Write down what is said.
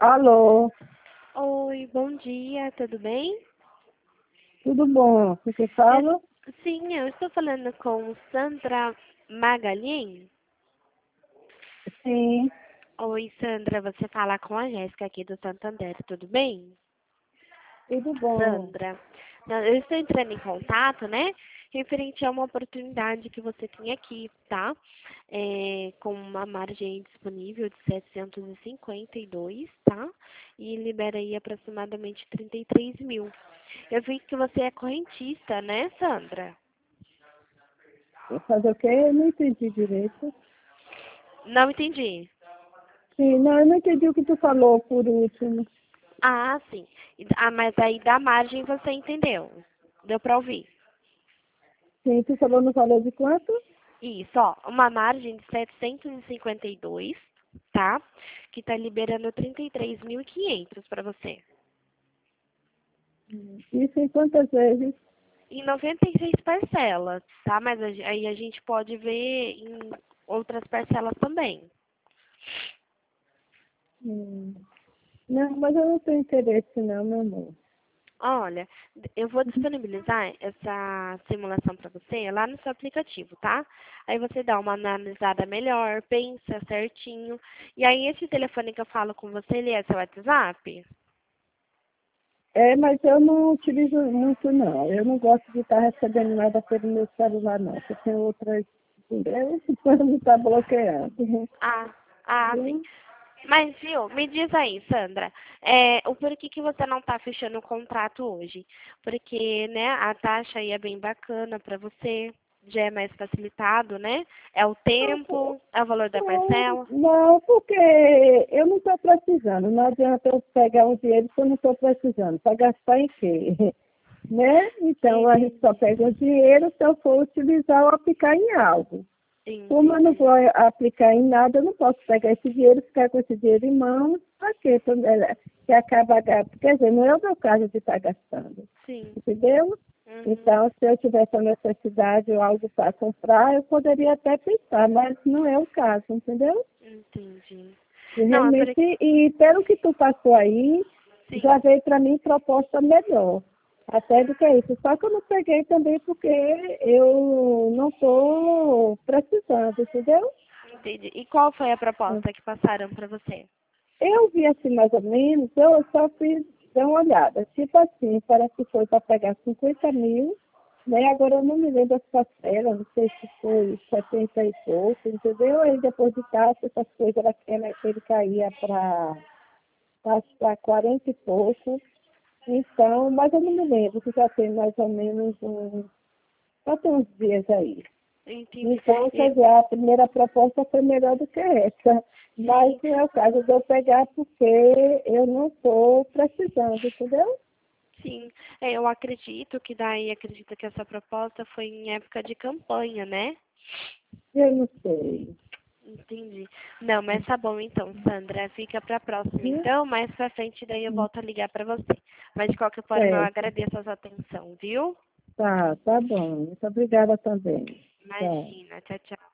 Alô, Oi, bom dia, tudo bem? tudo bom? Você fala? Sim, eu estou falando com Sandra Magalhães. Sim, Oi, Sandra, você fala com a Jéssica aqui do Santander, tudo bem? tudo bom. Sandra, eu estou entrando em contato, né? Referente a uma oportunidade que você tem aqui, tá? Com uma margem disponível de 752, tá? E libera aí aproximadamente 33 mil. Eu vi que você é correntista, né, Sandra? Fazer o quê? Eu não entendi direito. Não entendi. Sim, não, eu não entendi o que tu falou por último. Ah, sim. Mas aí da margem você entendeu. Deu pra ouvir. Sim, tu falou no valor de quanto? Isso, ó, uma margem de 752, tá? Que tá liberando 33.500 para você. Isso em quantas vezes? Em 96 parcelas, tá? Mas aí a gente pode ver em outras parcelas também. Hum. Não, mas eu não tenho interesse não, meu amor. Olha, eu vou disponibilizar essa simulação para você lá no seu aplicativo, tá? Aí você dá uma analisada melhor, pensa certinho. E aí esse telefone que eu falo com você, ele é seu WhatsApp? É, mas eu não utilizo muito não. Eu não gosto de estar recebendo nada pelo meu celular não. Porque tem outras, entendeu? Quando está bloqueando. Sim. Sim. Mas, viu, me diz aí, Sandra, o porquê que você não está fechando o contrato hoje? Porque, né, a taxa aí é bem bacana para você, já é mais facilitado, né? É o tempo, é o valor da Não, parcela. não, porque eu não estou precisando. Não adianta eu pegar um dinheiro que eu não estou precisando. Para gastar em quê? Né? Então, a gente só Entendi, pega o dinheiro se eu for utilizar ou aplicar em algo. Como eu não entendi. vou aplicar em nada, eu não posso pegar esse dinheiro, ficar com esse dinheiro em mãos, para quê? Que acaba gastando. Quer dizer, não é o meu caso de estar gastando. Sim. Entendeu? Uhum, Então, se eu tivesse a necessidade ou algo para comprar, eu poderia até pensar, mas não é o caso, entendeu? entendi. E Não, é realmente, porque, e pelo que tu passou aí, já sim, veio para mim proposta melhor, até do que isso. Só que eu não peguei também porque eu não estou precisando, entendeu? entendi. E qual foi a proposta que passaram para você? Eu vi assim mais ou menos, eu só fiz dar uma olhada. Tipo assim, parece que foi para pegar 50 mil, né? Agora eu não me lembro as parcelas, não sei se foi 70 e pouco, entendeu? Aí depois de taxa, essas coisas, ele caía para 40 e pouco. Então, mas eu não me lembro, que já tem mais ou menos já tem uns dias aí. Entendi. Então, quer E, dizer, a primeira proposta foi melhor do que essa. Mas sim, não é o caso de eu pegar porque eu não estou precisando, entendeu? sim. Eu acredito que daí, acredito que essa proposta foi em época de campanha, né? Eu não sei. Entendi. Não, mas tá bom então, Sandra. Fica pra próxima Viu? então. Mais pra frente daí eu volto a ligar pra você. Mas de qualquer forma eu Certo. agradeço a sua atenção, viu? Tá bom. Muito obrigada também. Tá. Imagina. Tchau, tchau.